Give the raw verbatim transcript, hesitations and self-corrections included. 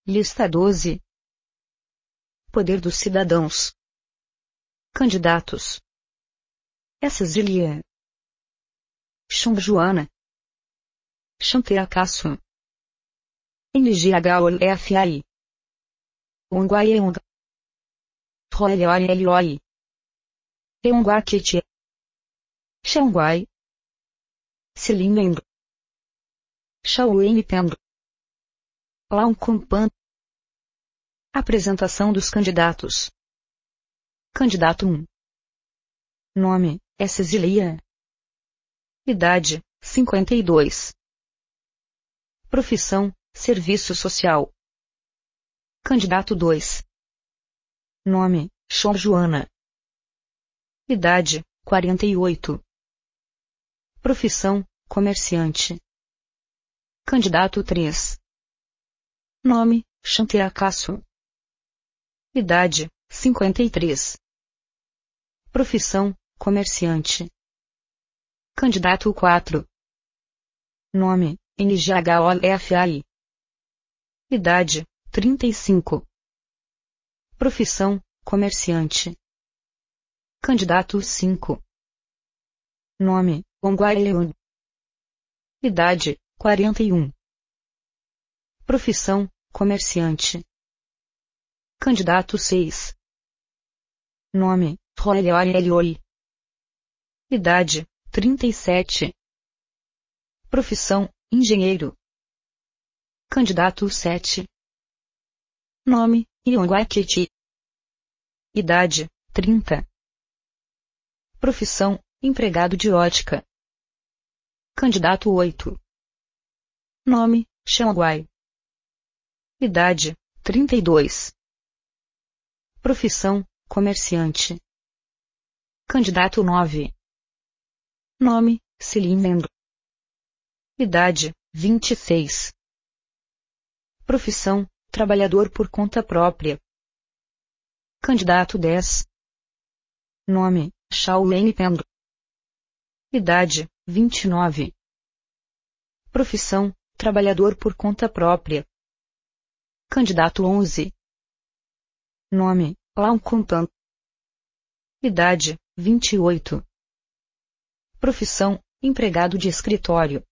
Lista doze. Poder dos cidadãos. Candidatos: Essa Zilia, Chong Joana, Chantea Casso, N G H O F I, Ongwaeong, Troelioi Elioi, Eongwakete, Xangwai, Silimendo, Shauenipendo, Launkumpan. Apresentação dos candidatos. Candidato um. Nome: Essa Zilia. Idade: cinquenta e dois. Profissão: Serviço Social. Candidato dois. Nome: Chong Joana. Idade: quarenta e oito. Profissão: Comerciante. Candidato três. Nome: Chantea Casso. Idade: cinquenta e três. Profissão: Comerciante. Candidato quatro. Nome: N G H O F I. Idade: trinta e cinco. Profissão: Comerciante. Candidato cinco. Nome: Ongwaeong. Idade: quarenta e um. Profissão: Comerciante. Candidato seis. Nome: Troelioi Elioi. Idade: trinta e sete. Profissão: Engenheiro. Candidato sete. Nome: Eongwakete. Idade: trinta. Profissão: Empregado de ótica. Candidato oito. Nome: Xangwai. Idade: trinta e dois. Profissão: Comerciante. Candidato nove. Nome: Silimendo. Idade: vinte e seis. Profissão: Trabalhador por conta própria. Candidato dez. Nome: Shauenipendo. Idade: vinte e nove. Profissão: Trabalhador por conta própria. Candidato onze. Nome: Launkumpan. Idade: vinte e oito. Profissão: Empregado de escritório.